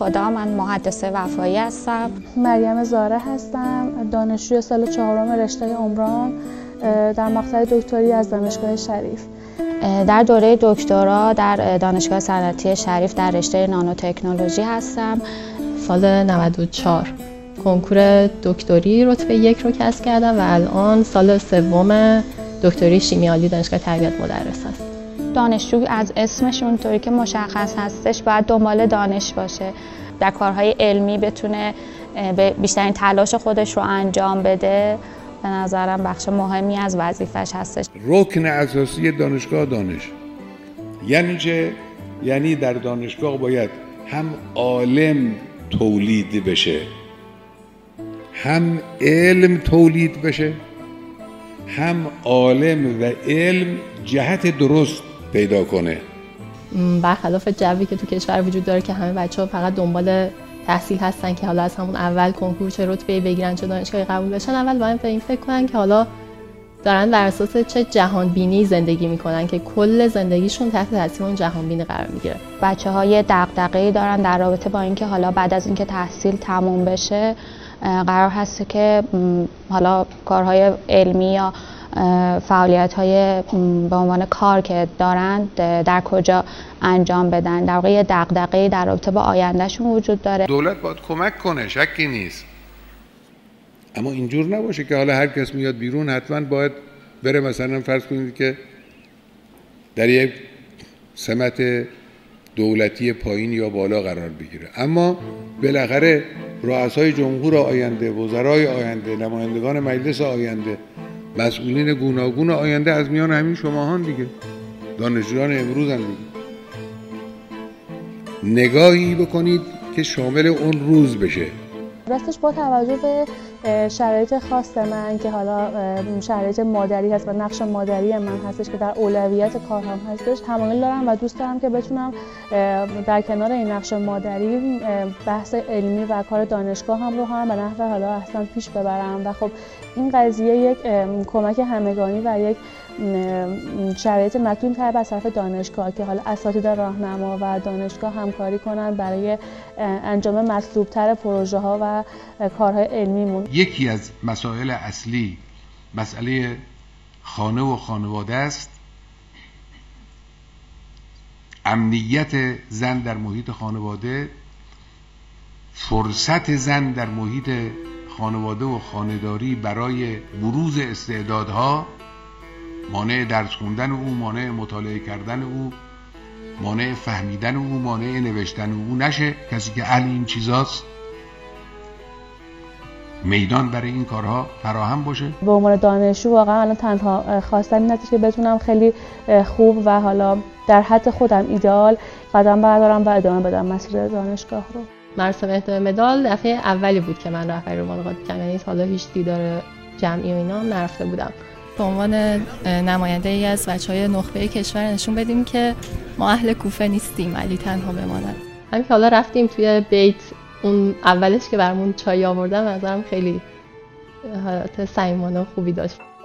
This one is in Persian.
خدا. من محدثه وفایی هستم. مریم زاره هستم، دانشجوی سال 4 رشته عمران در مقطع دکتری از دانشگاه شریف. در دوره دکترا در دانشگاه صنعتی شریف در رشته نانوتکنولوژی هستم. سال 94 کنکور دکتری رتبه 1 رو کسب کردم و الان سال 3 دکتری شیمی عالی دانشگاه تربیت مدرس هست. دانشجو از اسمش اونطوری که مشخص هستش باید دنبال دانش باشه، در کارهای علمی بتونه بیشترین تلاش خودش رو انجام بده. به نظرم بخش مهمی از وظیفش هستش. رکن اساسی دانشگاه دانش یعنی چه؟ یعنی در دانشگاه باید هم عالم تولید بشه، هم علم تولید بشه، هم عالم و علم جهت درست پیدا کنه. برخلاف جوی که تو کشور وجود داره که همه بچه‌ها فقط دنبال تحصیل هستن که حالا از همون اول کنکور چه رتبه‌ای بگیرن چه دانشگاهی قبول بشن، اول باید به این فکر کنن که حالا دارن بر اساس چه جهان بینی زندگی میکنن که کل زندگیشون تحت تاثیر اون جهان بینی قرار میگیره. بچه‌ها یه دغدغه‌ای دارن در رابطه با اینکه حالا بعد از اینکه تحصیل تموم بشه قرار هست که حالا کارهای علمی یا فعالیت‌های به عنوان کار که دارن در کجا انجام بدن. در واقع یه دغدغه‌ای در رابطه با آیندهشون وجود داره. دولت باید کمک کنه، شکی نیست، اما اینجور نباشه که حالا هر کس میاد بیرون حتما باید بره مثلا فرض کنید که در یک سمت دولتی پایین یا بالا قرار بگیره، اما بالاخره رؤسای جمهور آینده، وزرای آینده، نمایندگان مجلس آینده، مسئولین گوناگون آینده از میان همین شماهان دیگه، دانشجویان امروز هم دیگه. نگاهی بکنید که شامل اون روز بشه. راستش با توجه به شرایط خاص من که حالا شرایط مادری هست و نقش مادری من هستش که در اولویت کارم هستش، تمایل دارم و دوست دارم که بتونم در کنار این نقش مادری بحث علمی و کار دانشگاه هم رو هم به نحو حالا احسن پیش ببرم و خب این قضیه یک کمک همگانی و یک شرایط مطلوب طلب از طرف دانشگاه که حالا اساتید راهنما و دانشگاه همکاری کنن برای انجام مطلوب‌تر پروژه ها و کارهای علمیمون. یکی از مسائل اصلی مسئله خانه و خانواده است. امنیت زن در محیط خانواده، فرصت زن در محیط خانواده و خانه‌داری برای بروز استعدادها، مانع درس خوندن او، مانع مطالعه کردن او، مانع فهمیدن او، مانع نوشتن او نشه. کسی که اهل این چیزاست میدان برای این کارها فراهم باشه. به عنوان دانشجو واقعا الان تنها خواستم این هستش که بتونم خیلی خوب و حالا در حد خودم ایدئال قدم بردارم و ادامه بدم مسیر دانشگاه رو. مراسم اهدای مدال دفعه اولی بود که من رهبری رو ملاقات کردم، یعنی حالا هیچ دیدار جمعی و اینا هم نرفته بودم. به عنوان نماینده ای از بچهای نخبه کشور نشون بدیم که ما اهل کوفه نیستیم، علی تنها بماند. همین که حالا رفتیم توی بیت، اون اولش که برامون چای آوردن نظرم خیلی حالت صمیمانه و خوبی داشت.